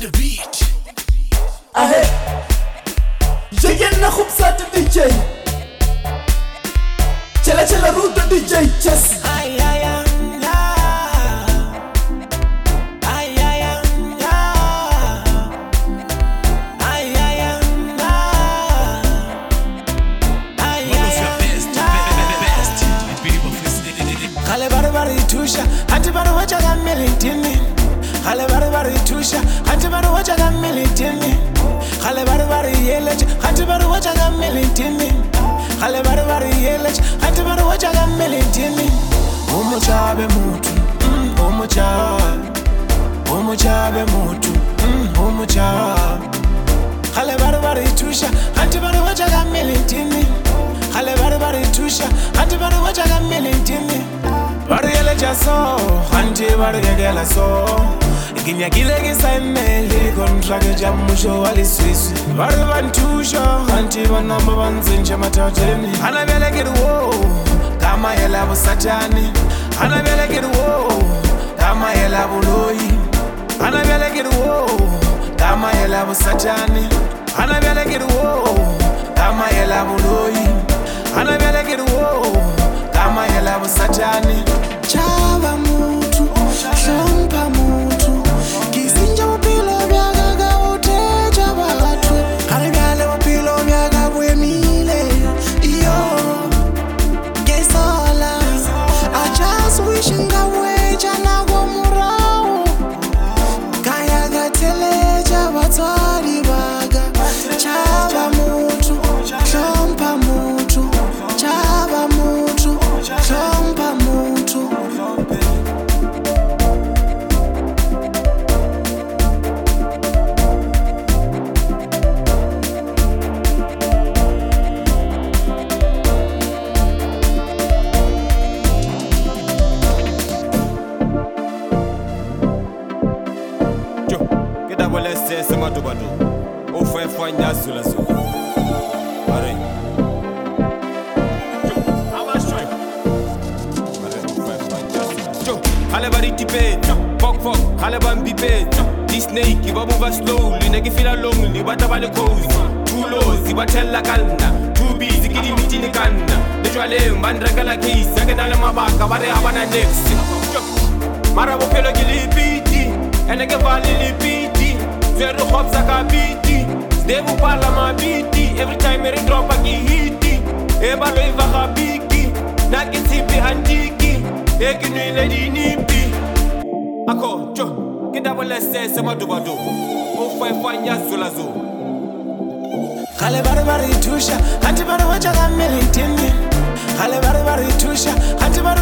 the beat. Ahe, Jayen na khubsat DJ. Chela chela root DJ chess. Hale bari tusha, hati bari wacha kamili tini. Hale bari tusha, hati bari wacha kamili tini. Hale bari yelech, hati bari wacha kamili tini. Hale bari yelech, hati bari wacha kamili tini. Umuchabe mutu, umuchabe mutu, umuchabe. Hale bari tusha, hati bari wacha kamili tini. Hale bari tusha, hati bari wacha kamili tini. Barriele jaso, hanti barriele so. Ikinya kile kisaimeli kontrake jamusho wali swisi. Barriban tusha, hanti banamba banzinja matateni. Hana bele kiruo, kama yela busatani. Hana bele kiruo, kama yela buloi. Hana bele kiruo, kama yela busatani. Hana bele kiruo, kama yela buloi. Hana bele kiruo, kama yela busatani. Chava mutu, shompa mutu. Kisinja mupilo vyagaga uteja batwe. Karibyale mupilo vyagaga mile. Iyo, gesola. I just wishing weja na gomurao. Kaya gateleja batwari baga. Chava mutu, shompa mutu. Chava mutu, shompa mutu. Get up, let's say some of the bado. Oh, find that soon as well. Hale bari tipe, fuck, hale ban bipe. This snake, iba move slowly, nigga feel lonely, but I wanna cozy. Too low, iba tell la canna. Too busy, giddy meeting the canna. The jwale, mandrakala keys, second alamabaka, but I have an next. Marabo pelo gilipiti, and I get valley lipiti. Zero hops a capiti, Devu Palama biti. Every time I drop a hiti, Eba Leva Habiki, Naki Tipi Antiki, Egini Lady Nipi. Ako, Joe, get up, let's say some of the bado. Oh, fine, Yazulazo. Hale bari tusha, hati bari wacha kamili tini. Hale bari tusha, hati bari